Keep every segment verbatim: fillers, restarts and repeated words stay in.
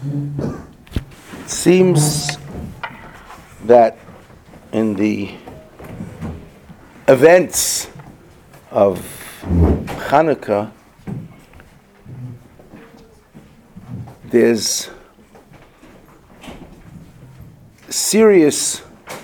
It seems that in the events of Hanukkah, there's serious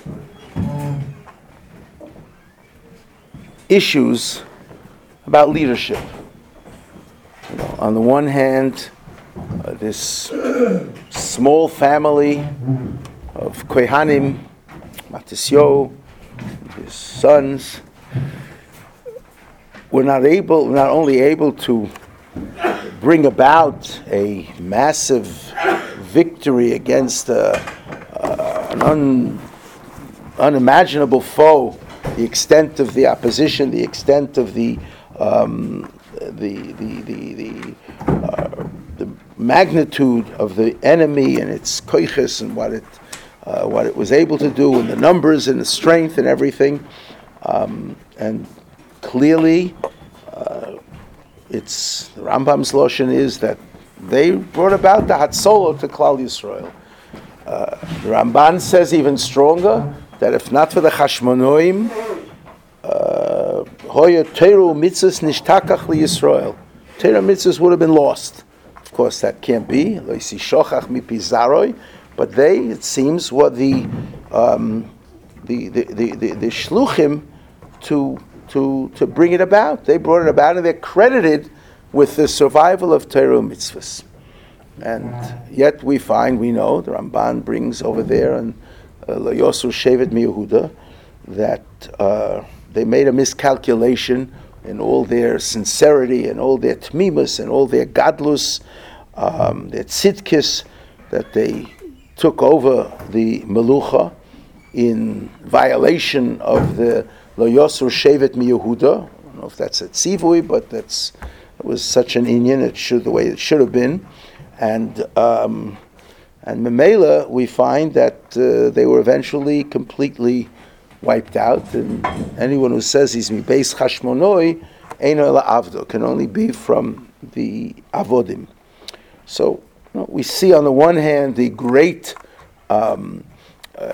issues about leadership. You know, on the one hand, uh, this small family of Kohanim, Matisyo, his sons, were not able, not only able to bring about a massive victory against uh, uh, an un, unimaginable foe, the extent of the opposition, the extent of the um, the the the the, uh, the magnitude of the enemy and its koiches and what it uh, what it was able to do, and the numbers and the strength and everything, um, and clearly, uh, it's the Rambam's lashon is that they brought about the Hatzolo to Klal Yisrael. Uh, the Ramban says even stronger that if not for the Chashmonoim, Hoya Teru Mitzvahs Nishtakach li Yisrael, Teru Mitzvahs would have been lost. Of course, that can't be. Lo yisi shochach mipi zaroi, but they, it seems, were the um, the, the, the, the the shluchim to to to bring it about. They brought it about, and they're credited with the survival of Teru Mitzvahs. And yet we find, we know, the Ramban brings over there, and Lo Yosru Shevet MiYehuda, that uh, they made a miscalculation in all their sincerity and all their tmimus and all their gadlus, um, their tzidkis, that they took over the melucha in violation of the Lo Yosru Shevet MiYehuda. I don't know if that's a tzivui, but that's it was such an inyan, it should the way it should have been. And um, and Memela, we find that uh, they were eventually completely wiped out, and anyone who says he's mi beis chashmonoi eino ela avdo can only be from the avodim. So you know, we see on the one hand the great um, uh,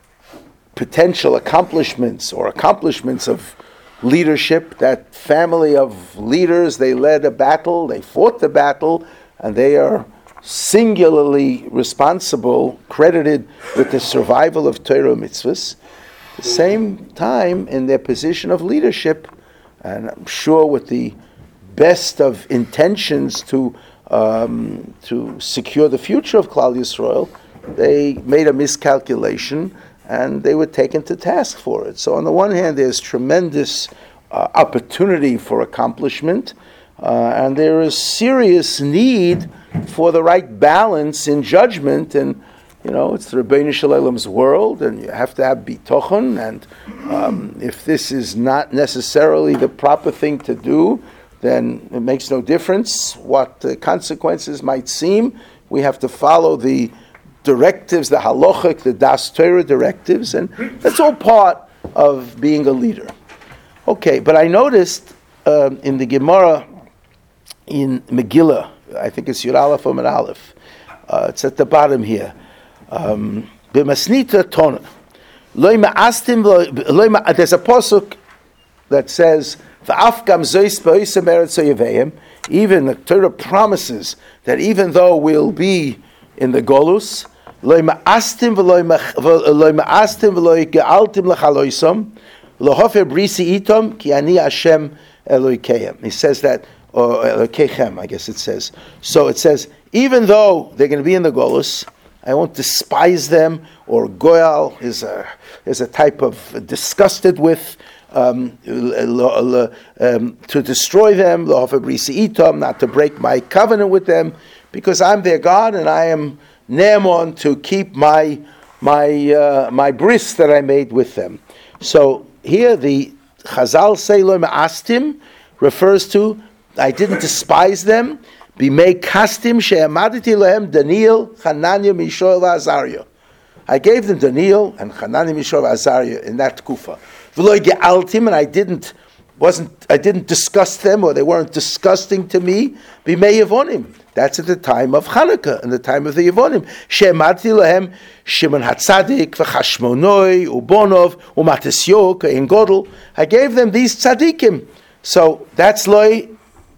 potential accomplishments or accomplishments of leadership. That family of leaders, they led a battle, they fought the battle, and they are singularly responsible, credited with the survival of Torah mitzvahs. At the same time, in their position of leadership, and I'm sure with the best of intentions to um, to secure the future of Klal Yisrael, they made a miscalculation and they were taken to task for it. So on the one hand, there's tremendous uh, opportunity for accomplishment, uh, and there is serious need for the right balance in judgment. And you know, it's the Rebbeinu Shalom's world, and you have to have bitochen. And um, if this is not necessarily the proper thing to do, then it makes no difference what the consequences might seem. We have to follow the directives, the halachic, the das Torah directives, and that's all part of being a leader. Okay, but I noticed um, in the Gemara in Megillah, I think it's Yud Aleph or Mid Aleph, uh, it's at the bottom here. B'masnita tona, there's a pasuk that says, even the Torah promises that even though we'll be in the Golus, he says that, or Elokechem, I guess it says. So it says, even though they're going to be in the Golus, I won't despise them, or goyal is a is a type of disgusted with, um, um, to destroy them, not to break my covenant with them, because I'm their God and I am ne'emon to keep my my uh, my bris that I made with them. So here the Chazal say lo ma'astim refers to I didn't despise them. B'mei kastim she'amaditi lehem Daniel, Hananiah, Mishael, Azariah. I gave them Daniel and Hananiah, Mishael, Azariah in that kufa. V'lo ge'altim, and I didn't wasn't I didn't discuss them, or they weren't disgusting to me. B'mei Yevonim. That's at the time of Hanukkah, and the time of the Yevonim. She'emarti lahem Shimon Hatzadik v'Chashmonoi Ubonov uMatisyo Kein Godel. I gave them these tzaddikim. So that's loy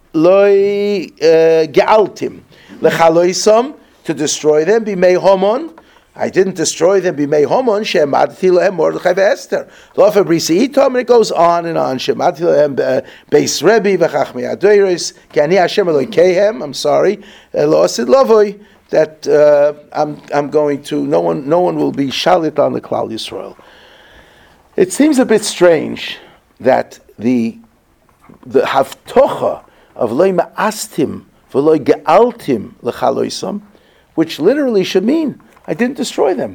loy gealtim lechaloisam, to destroy them. B'mei Homon. I didn't destroy them. B'mei Homon she'emarti lahem Mordechai ve'Esther. Lofa brisi itom, and it goes on and on. She'emarti lahem beis Rebbe v'chachmei adoros ki ani Hashem Elokehem. I'm sorry, lo asid lovoi, that uh, I'm I'm going to. No one no one will be shalit on the Klal Yisrael. It seems a bit strange that the the havtocha of loy ma'astim v'loy ge'altim lechaloisam, which literally should mean I didn't destroy them.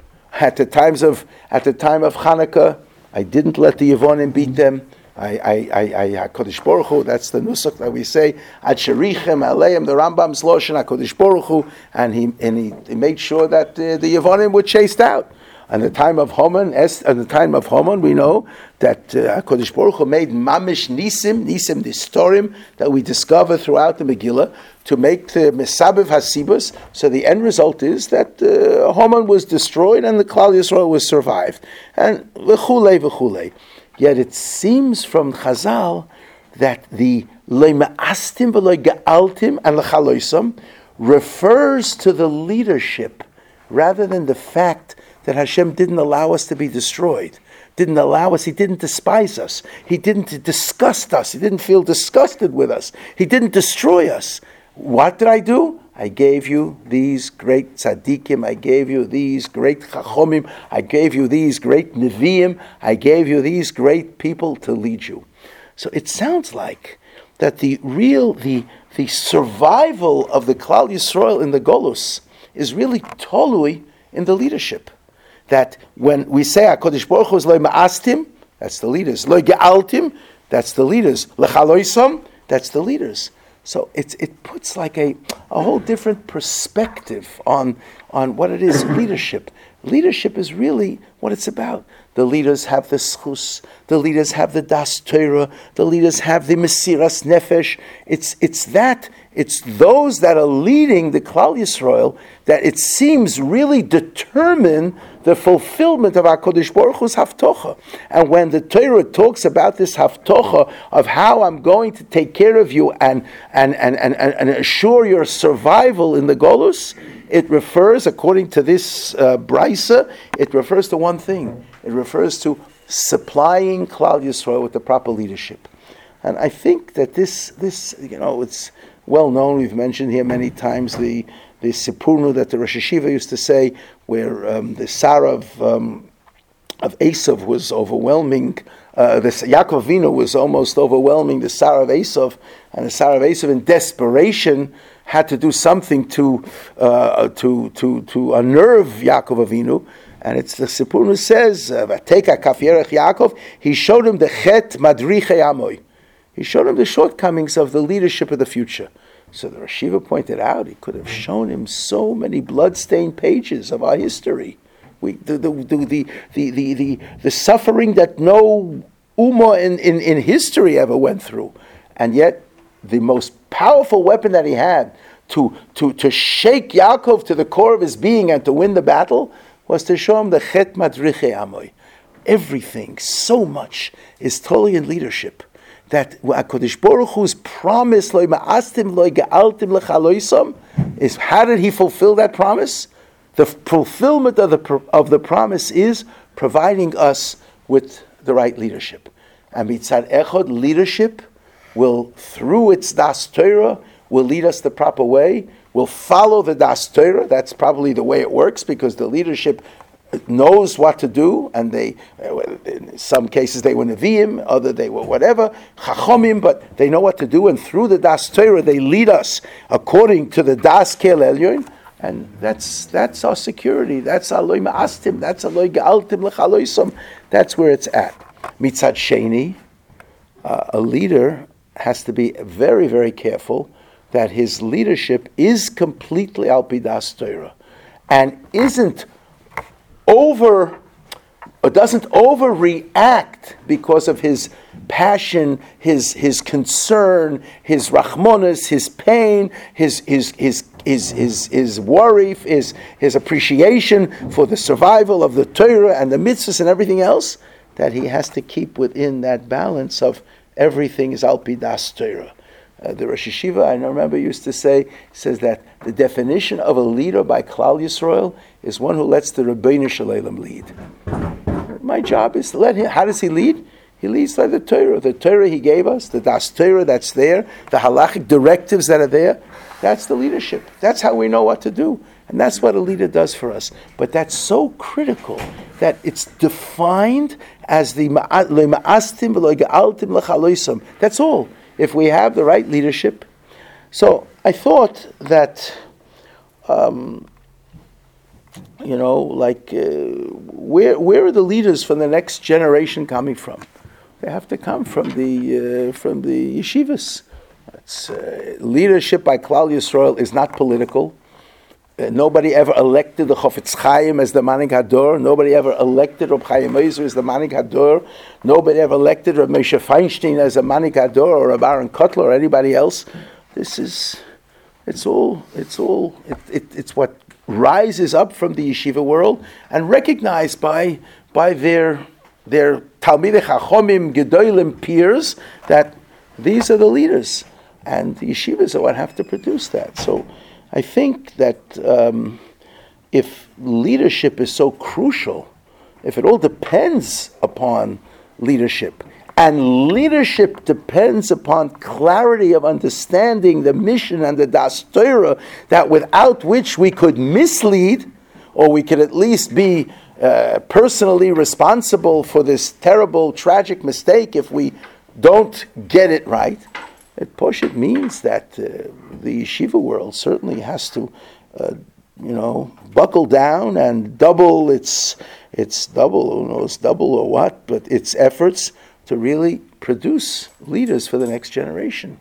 At the times of at the time of Hanukkah, I didn't let the Yevonim beat them. I, I, I, I HaKadosh Baruch Hu, that's the nusach that we say, Ad Sherichem Aleim, the Rambam's Loshen HaKadosh Baruch Hu, and he and he, he made sure that uh, the Yevonim were chased out. At the time of Haman, at the time of Haman, we know that uh, HaKadosh Baruch Hu made mamish nisim, nisim distorim, that we discover throughout the Megillah, to make the Mesabev Hasibus. So the end result is that uh, Haman was destroyed and the Klal Yisrael was survived. And v'chulei v'chulei. Yet it seems from Chazal that the loy ma'astim v'loy ge'altim and l'chaloisam refers to the leadership rather than the fact that Hashem didn't allow us to be destroyed, didn't allow us, He didn't despise us, He didn't disgust us, He didn't feel disgusted with us, He didn't destroy us. What did I do? I gave you these great tzaddikim, I gave you these great chachomim, I gave you these great neviim, I gave you these great people to lead you. So it sounds like that the real, the, the survival of the Klal Yisrael in the Golus is really tolui in the leadership. That when we say HaKadosh Baruch Hu is loy ma'astim, that's the leaders. Loy ge'altim, that's the leaders. L'chaloisam, that's the leaders. So it's, it puts like a, a whole different perspective on, on what it is, leadership. Leadership is really what it's about. The leaders have the schus, the leaders have the das Torah, the leaders have the mesiras nefesh. It's, it's that, it's those that are leading the Klal Yisrael that it seems really determine the fulfillment of HaKadosh Baruch Hu's haftocha. And when the Torah talks about this haftocha of how I'm going to take care of you and, and, and, and, and assure your survival in the Golus, it refers, according to this uh, brisa, it refers to one thing. It refers to supplying Klal Yisrael with the proper leadership. And I think that this, this you know, it's well known, we've mentioned here many times, the the Sipurnu that the Rosh Hashiva used to say, where um, the Sarah of, um, of Esav was overwhelming, uh, the Yaakov Avinu was almost overwhelming the Sarah of Esav, and the Sarah of Esav in desperation had to do something to uh, to to to unnerve Yaakov Avinu. And it's the Sipurnu says, "Vateka kaf yerech Yaakov." He showed him the chet madrichei amoy. He showed him the shortcomings of the leadership of the future. So the Rosh Hashiva pointed out he could have shown him so many bloodstained pages of our history. We the the the the the the, the, the suffering that no ummah in, in, in history ever went through, and yet the most powerful weapon that he had to to to shake Yaakov to the core of his being and to win the battle was to show him the chet madrichei amoy. Everything, so much, is totally in leadership. That HaKadosh Baruch Hu's promise, loy ma'astim, loy ge'altim lechaloisam, is how did He fulfill that promise? The fulfillment of the of the promise is providing us with the right leadership. And mitzad echad, leadership will, through its das Torah, will lead us the proper way. Will follow the das Torah. That's probably the way it works, because the leadership knows what to do, and they, in some cases they were Nevi'im, other they were whatever, Chachomim, but they know what to do, and through the Das Torah they lead us according to the Das Kel Elyon, and that's that's our security, that's our loy ma'astim, that's our loy ge'altim lechaloisam, that's where it's at. Mitzad Sheni, uh, a leader has to be very, very careful that his leadership is completely al pi Das Torah, and isn't over, or doesn't overreact because of his passion, his his concern, his rachmonis, his pain, his his his his his, his worry, his his appreciation for the survival of the Torah and the mitzvahs and everything else, that he has to keep within that balance of everything is al pi das Torah. Uh, the Rosh Yeshiva, I remember, used to say, says that the definition of a leader by Klal Yisrael is one who lets the Rebbeinu Shalom lead. My job is to let him. How does he lead? He leads by the Torah. The Torah he gave us, the Das Torah that's there, the halachic directives that are there, that's the leadership. That's how we know what to do. And that's what a leader does for us. But that's so critical that it's defined as the Le'ma'astim v'lo ge'altim l'chaloisam. That's all. If we have the right leadership. So I thought that, um, you know, like, uh, where where are the leaders from the next generation coming from? They have to come from the uh, from the yeshivas. It's, uh, leadership by Klal Yisrael is not political. Uh, nobody ever elected the Chofetz Chaim as the Manig Hador. Nobody ever elected Reb Chaim Ozer as the Manig Hador. Nobody ever elected Reb Moshe Feinstein as a Manig Hador or Reb Aaron Kotler or anybody else. This is, it's all, it's all, it, it, it's what rises up from the yeshiva world and recognized by by their their Talmidei Chachomim Gedolim peers that these are the leaders, and the yeshivas are what have to produce that. So I think that um, if leadership is so crucial, if it all depends upon leadership, and leadership depends upon clarity of understanding the mission and the Das Torah, that without which we could mislead, or we could at least be uh, personally responsible for this terrible, tragic mistake if we don't get it right, it Poshet means that uh, the yeshiva world certainly has to, uh, you know, buckle down and double its its double, who knows, double or what, but its efforts to really produce leaders for the next generation.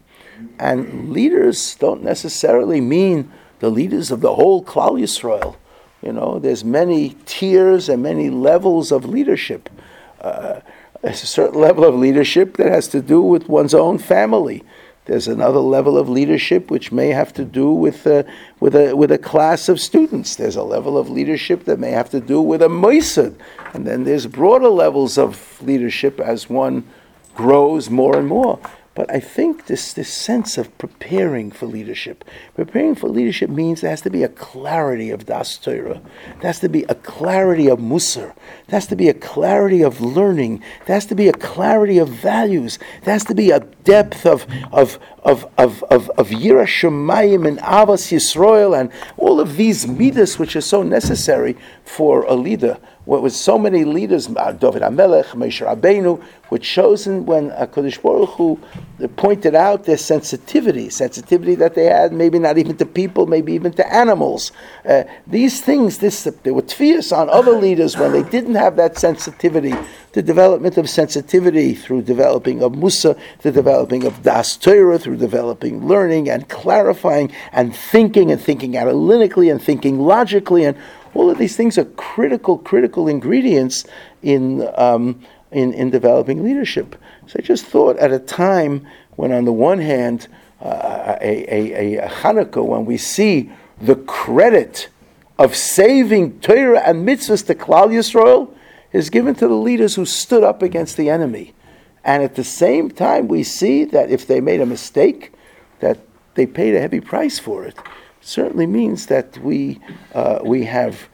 And leaders don't necessarily mean the leaders of the whole Klal Yisrael. You know, there's many tiers and many levels of leadership. Uh, there's a certain level of leadership that has to do with one's own family. There's another level of leadership which may have to do with uh, with a with a class of students. There's a level of leadership that may have to do with a moisad, and then there's broader levels of leadership as one grows more and more. But I think this this sense of preparing for leadership, preparing for leadership means there has to be a clarity of Das Torah. There has to be a clarity of Musar. There has to be a clarity of learning. There has to be a clarity of values. There has to be a depth of of of of of, of Yirah Shamayim and Avas Yisrael and all of these midas which are so necessary for a leader. What was so many leaders, David HaMelech, Moshe Rabbeinu, were chosen when HaKadosh Baruch Hu pointed out their sensitivity, sensitivity that they had, maybe not even to people, maybe even to animals. Uh, these things, this there were tefillas on other leaders when they didn't have that sensitivity, the development of sensitivity through developing of Musa, the developing of Das Torah, through developing learning and clarifying and thinking and thinking analytically and thinking logically, and all of these things are critical, critical ingredients in, um, in in developing leadership. So I just thought at a time when, on the one hand, uh, a, a, a Hanukkah, when we see the credit of saving Torah and mitzvahs to Klal Yisrael, is given to the leaders who stood up against the enemy. And at the same time, we see that if they made a mistake, that they paid a heavy price for it. Certainly means that we uh, we have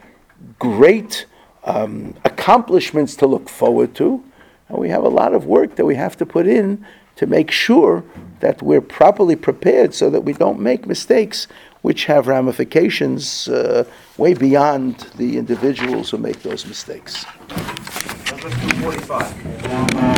great um, accomplishments to look forward to, and we have a lot of work that we have to put in to make sure that we're properly prepared so that we don't make mistakes which have ramifications uh, way beyond the individuals who make those mistakes. Let's do forty-five.